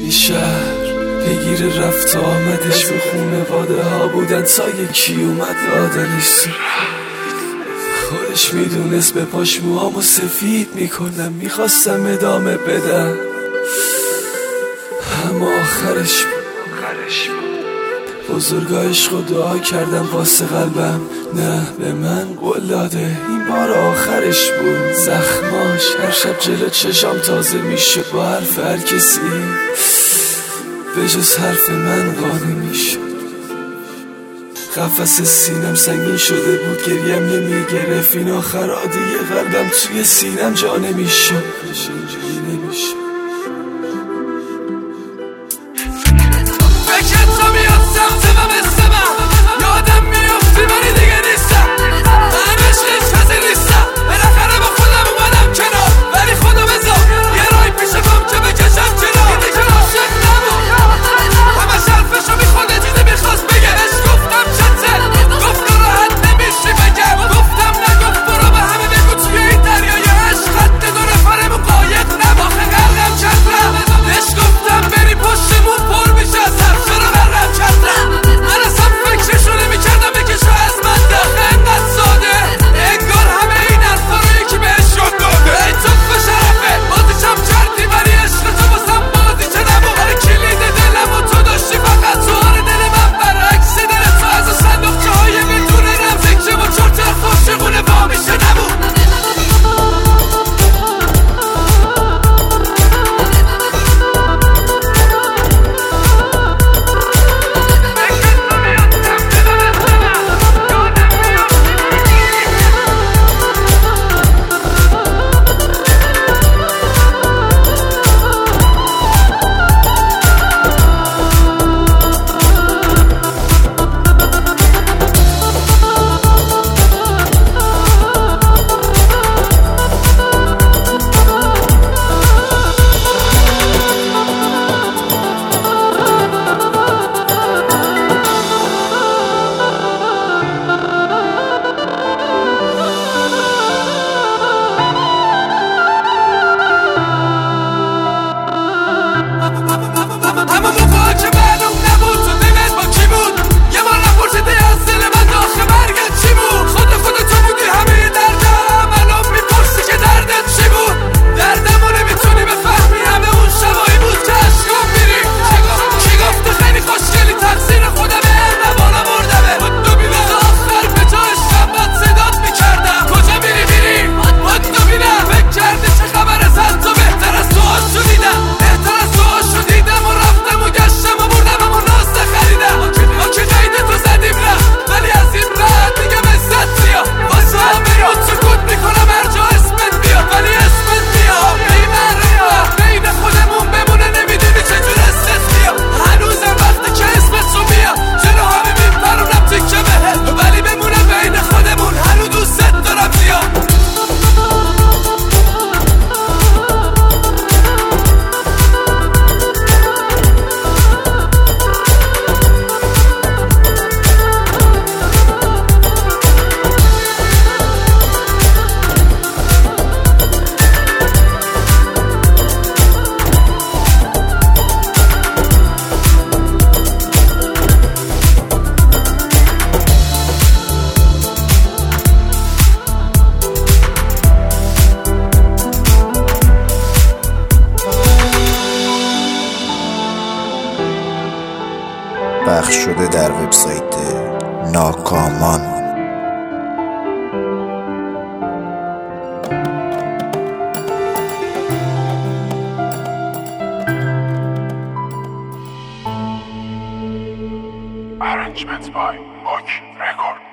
کلی شهر پیگیر رفت آمدش به خونواده ها بودن تا یکی اومد لادنش. خودش میدونست به پاش موهامو سفید میکنم، میخواستم ادامه بدم اما آخرش بزرگا عشق دعا کردم واسه قلبم، نه به من قول داده این بار آخرش بود. زخماش هر شب جلو چشام تازه میشه با حرف هر کسی به جز حرف من قانع میشه. قفس سینم سنگین شده بود، گریم نمیگرفت، این آخرها دیگه قلبم توی سینم جا نمیشه. اینجوری نمیشه. فکر تو میاد سمت من مثل من، یادم میافتی ولی دیگه نیستم. من عشقش کسی نیستم، بالاخره با خودم اومدم کنار، ولی خدا بذار یه رای پیش پام که بکشم کنار. این دیگه عاشق نبود، همش حرفشو میخورده، چیزی میخواست بگه. بهش گفتم چته، گفت راحت نمیشی بگم. گفتم نگفت برو به همه بگو توی این دریای عشق خط دو نفرمون قاید نبا. آخه قلقم کردم، بهش گفتم بری پشتمون پر میشه از حرف. چرا قلقم کردم، من اصلا فکرشو نمیکردم بکشو از من. آخه انقدر ساده، انگار همه این حرفا رو یکی بهش یاد داده. ای تو به شرفه بازیشم کردی، ولی عشق تو باسم بازی چه نبود. آره کلید دلمو تو داشتی فقط تو، آره دل من برعکس دل تو از اون صندوقچه های بدون رمزی که با چهار طرف عاشقونه وا میشه نبود. پخش شده در وبسایت ناکامان. Arrangements by Boch Record.